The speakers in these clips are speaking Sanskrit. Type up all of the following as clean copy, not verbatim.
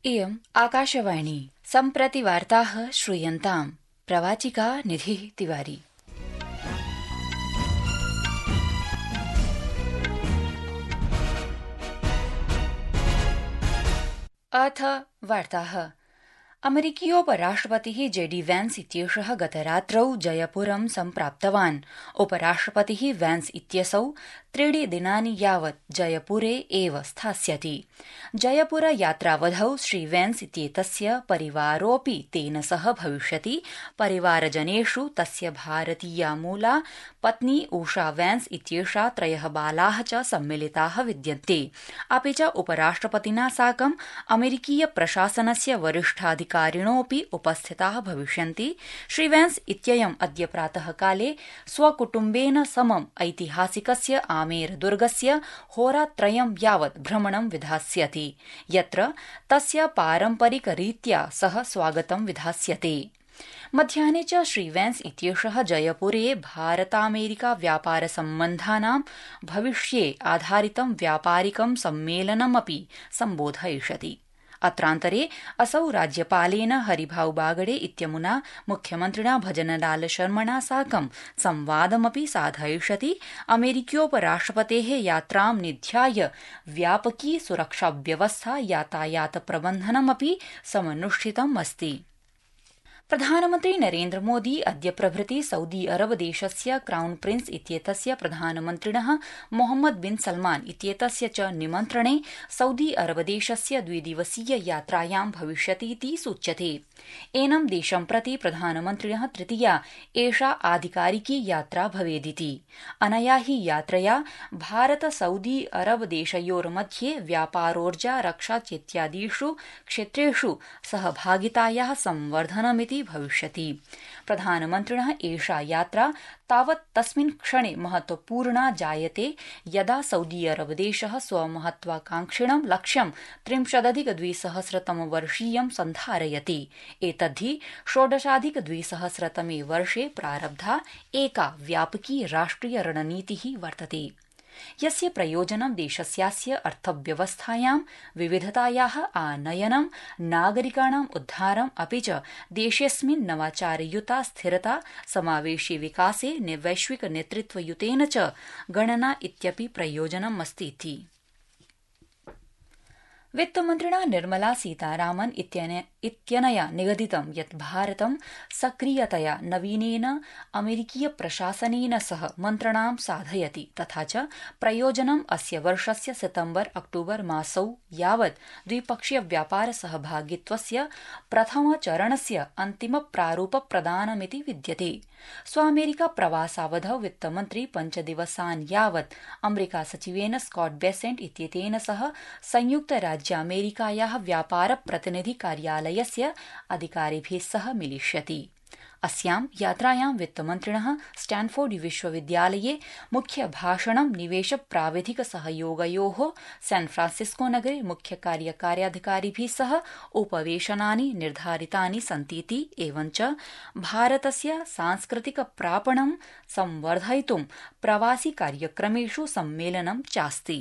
इयम् आकाशवाणी सम्प्रति वार्ताः श्रूयन्ताम्। प्रवाचिका निधिः तिवारी। अथ वार्ताः। अमेरिकीयोपराष्ट्रपतिः जेडी वैन्स इत्येषः गतरात्रौ जयपुरं सम्प्राप्तवान्। उपराष्ट्रपतिः वैन्स इत्यसौ 3 दिनानि यावत् जयपुरे एव स्थास्यति। जयपुर यात्रावधौ श्री वैन्स इत्येतस्य परिवारोऽपि तेन सह भविष्यति। परिवारजनेषु तस्य भारतीया मूला पत्नी उषा वैन्स इत्येषा 3 बालाः च सम्मिलिताः विद्यन्ते। अपि च उपराष्ट्रपतिना साकं अमेरिकीय प्रशासनस्य वरिष्ठाधिकारिणोऽपि उपस्थिताः भविष्यन्ति। श्री वैन्स इत्ययम् अद्य प्रातः काले स्वकुटुम्बेन समम् ऐतिहासिकस्य आमेर दुर्गस्य होरात्रयं यावत् भ्रमणं विधास्यति, यत्र तस्य पारम्परिकरीत्या सह स्वागतं विधास्यते। मध्याह्ने च श्री वैन्स इत्येषः जयपुरे भारतामेरिका व्यापार सम्बन्धानां भविष्ये आधारितं व्यापारिकं सम्मेलनमपि सम्बोधयिष्यति। अत्रान्तरे असौ राज्यपालेन हरिभाऊ बागडे इत्यमुना मुख्यमन्त्रिणा भजनलाल शर्मणा साकं संवादमपि साधयिष्यति। अमेरिकीयोपराष्ट्रपतेः यात्रां निध्याय व्यापकी सुरक्षाव्यवस्था यातायात प्रबन्धनमपि समनुष्ठितम् अस्ति। प्रधानमन्त्री नरेन्द्र मोदी अद्य प्रभृति सऊदी अरब देशस्य क्राउन प्रिंस इत्येतस्य प्रधानमन्त्रिणः मोहम्मद बिन सलमान इत्येतस्य च निमन्त्रणे सऊदी अरब देशस्य 2 दिवसीय यात्रायां भविष्यतीति सूच्यते। एनं देशं प्रति प्रधानमन्त्रिणः तृतीया एषा आधिकारिकी यात्रा भवेदिति। अनया हि यात्रया भारत सऊदी अरब देशयोर्मध्ये व्यापारोर्जा रक्षा चेत्यादिषु क्षेत्रेषु सहभागितायाः संवर्धनमिति भविष्यति। प्रधानमन्त्रिणः एषा यात्रा तावत् तस्मिन् क्षणे महत्वपूर्णा जायते यदा सऊदी अरब देशः स्वमहत्वाकांक्षिणं लक्ष्यं 30,200 सन्धारयति। एतद्धि 16,200 वर्षे प्रारब्धा एका व्यापकी राष्ट्रिय रणनीतिः वर्तते, यस्य प्रयोजनं देशस्यास्य अर्थव्यवस्थायां विविधतायाः आनयनं, नागरिकाणाम् उद्धारम् अपि च देशेऽस्मिन् नवाचारयुता स्थिरता, समावेशी विकासे वैश्विक नेतृत्वयुतेन च गणना इत्यपि प्रयोजनम् अस्तीति। वित्तमन्त्रिणा निर्मला सीतारामन इत्यनया निगदितं यत् भारतं सक्रियतया नवीनेन अमेरिकीय प्रशासनेन सह मन्त्रणां साधयति, तथा च प्रयोजनम् अस्य वर्षस्य सितम्बर-अक्टूबर मासौ यावत् द्विपक्षीय व्यापार सहभागित्वस्य प्रथमचरणस्य अन्तिम प्रारूप प्रदानमिति विद्यते। स्वामेरिका प्रवासावधौ वित्तमन्त्री 5 दिवसान् यावत् अमेरिका सचिवेन स्कॉट बेसेंट इत्येतेन सह संयुक्त राज्यामेरिकायाः व्यापार प्रतिनिधि कार्यालयस्य अधिकारिभिः सह मिलिष्यति। अस्यां यात्रायां वित्तमन्त्रिणः स्टैनफोर्ड विश्वविद्यालये मुख्य भाषणं, निवेश प्राविधिक सहयोगयोः सैन फ्रांसिस्को नगरे मुख्य कार्यकार्याधिकारिभिः सह उपवेशनानि निर्धारितानि सन्तीति। एवञ्च भारतस्य सांस्कृतिक प्रापणं संवर्धयितुं प्रवासी कार्यक्रमेषु सम्मेलनं चास्ति।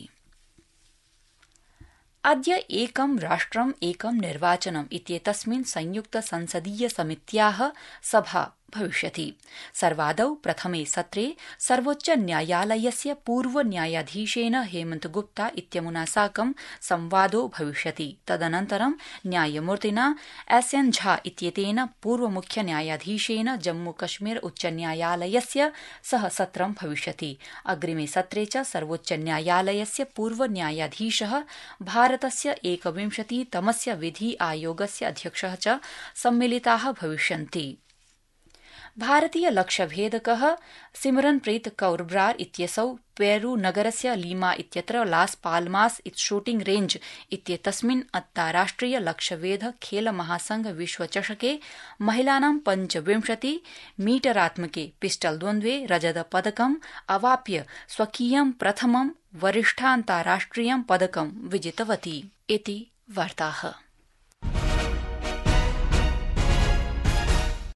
अद्य एकं राष्ट्रम् एकं निर्वाचनम् इत्येतस्मिन् संयुक्त संसदीय समित्याः सभा भविष्यति। सर्वादौ प्रथमे सत्रे सर्वोच्च न्यायालयस्य पूर्व न्यायाधीशेन हेमंत गुप्ता इत्यमुना साकं संवादो भविष्यति। तदनन्तरं न्यायमूर्तिना एसएन झा इत्येतेन पूर्व मुख्य न्यायाधीशेन जम्मू कश्मीर उच्च न्यायालयस्य सह सत्रं भविष्यति। अग्रिमे सत्रे च सर्वोच्च न्यायालयस्य पूर्व न्यायाधीशः, भारतस्य 21तमस्य विधि आयोगस्य अध्यक्षः च सम्मिलिताः भविष्यन्ति। भारतीय लक्ष्यभेदकः सिमरनप्रीत कौर ब्रार इत्यसौ पेरू नगरस्य लीमा इत्यत्र लास पाल्मास शूटिंग रेंज इत्येतस्मिन् अन्ताराष्ट्रिय लक्ष्यभेद खेल महासंघ विश्वचषके महिलानां 25 मीटरात्मके पिस्टल द्वन्द्वे रजतपदकम् अवाप्य स्वकीयं प्रथमं वरिष्ठान्ताराष्ट्रियं पदकं विजितवती। इति वार्ताः।